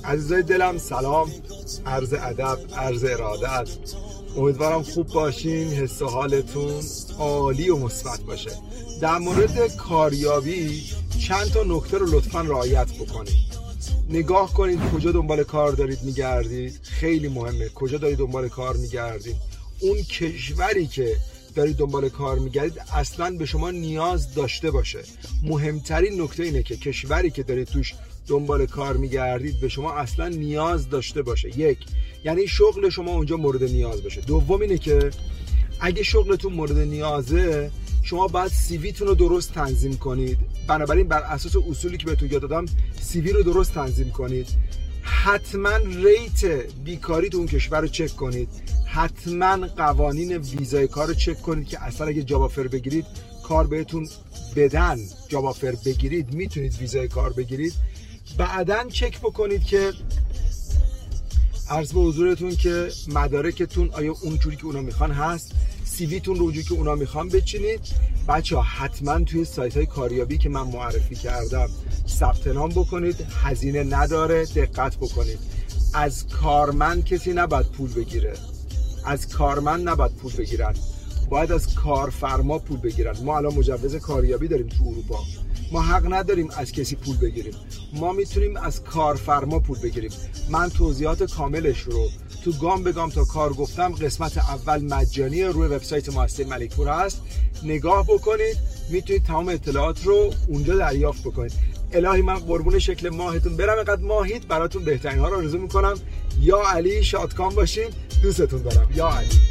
عزیزای دلم سلام، عرض ادب، عرض ارادت. امیدوارم خوب باشین، حس و حالتون عالی و مثبت باشه. در مورد کاریابی چند تا نکته رو لطفاً رعایت بکنید. نگاه کنید کجا دنبال کار دارید میگردید، خیلی مهمه کجا دارید دنبال کار میگردید. اون کشوری که دارید دنبال کار میگردید اصلاً به شما نیاز داشته باشه. مهمترین نکته اینه که کشوری که دارید توش دنبال کار میگردید به شما اصلا نیاز داشته باشه. یک، یعنی شغل شما اونجا مورد نیاز باشه. دوم اینه که اگه شغلتون مورد نیازه شما باید سیویتون رو درست تنظیم کنید. بنابراین بر اساس اصولی که بهتون یاد دادم سیوی رو درست تنظیم کنید. حتما ریت بیکاری تو اون کشور رو چک کنید. حتما قوانین ویزای کار رو چک کنید که اصلا اگه جاب آفر بگیرید کار بهتون بدن، جاب آفر بگیرید میتونید ویزای کار بگیرید. بعدن چک بکنید که عرض به حضورتون که مدارکتون آیا اونجوری که اونا میخوان هست، سیویتون رو اونجوری که اونا میخوان بچینید. بچه‌ها حتما توی سایت‌های کاریابی که من معرفی کردم ثبت نام بکنید، هزینه نداره. دقت بکنید از کارمند کسی نباید پول بگیره، از کارمند نباید پول بگیرن، باید از کارفرما پول بگیرن. ما الان مجوز کاریابی داریم تو اروپا، ما حق نداریم از کسی پول بگیریم، ما میتونیم از کارفرما پول بگیریم. من توضیحات کاملش رو تو گام به گام تا کار گفتم. قسمت اول مجانی روی وبسایت مؤسسه ملک‌پور هست، نگاه بکنید، میتونید تمام اطلاعات رو اونجا دریافت بکنید. الهی من قربون شکل ماهتون برم، اینقدر ماهید براتون بهترین ها رو آرزو میکنم. یا علی، شادکام باشین، دوستتون دارم. یا علی.